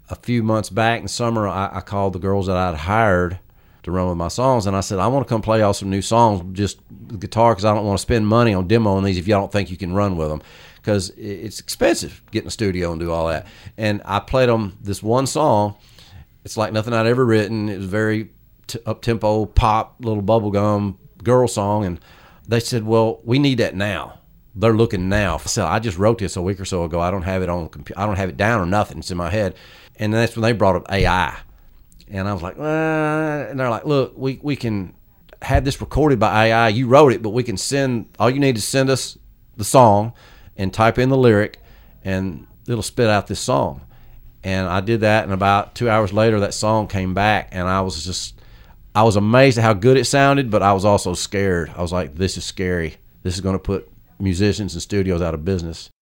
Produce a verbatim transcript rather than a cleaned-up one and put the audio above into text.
a few months back in the summer, I, I called the girls that I'd hired to run with my songs, and I said, I want to come play y'all some new songs, just the guitar, because I don't want to spend money on demoing these if y'all don't think you can run with them, because it's expensive get in the studio and do all that. And I played them this one song. It's like nothing I'd ever written. It was very t- up-tempo, pop, little bubblegum girl song, and they said, well, we need that now. They're looking now. So I just wrote this a week or so ago. I don't have it on computer. I don't have it down or nothing. It's in my head. And that's when they brought up A I. And I was like, uh, and they're like, look, we, we can have this recorded by A I. You wrote it, but we can send, all you need is send us the song and type in the lyric, and it'll spit out this song. And I did that, and about two hours later, that song came back, and I was just, I was amazed at how good it sounded, but I was also scared. I was like, this is scary. This is going to put musicians and studios out of business.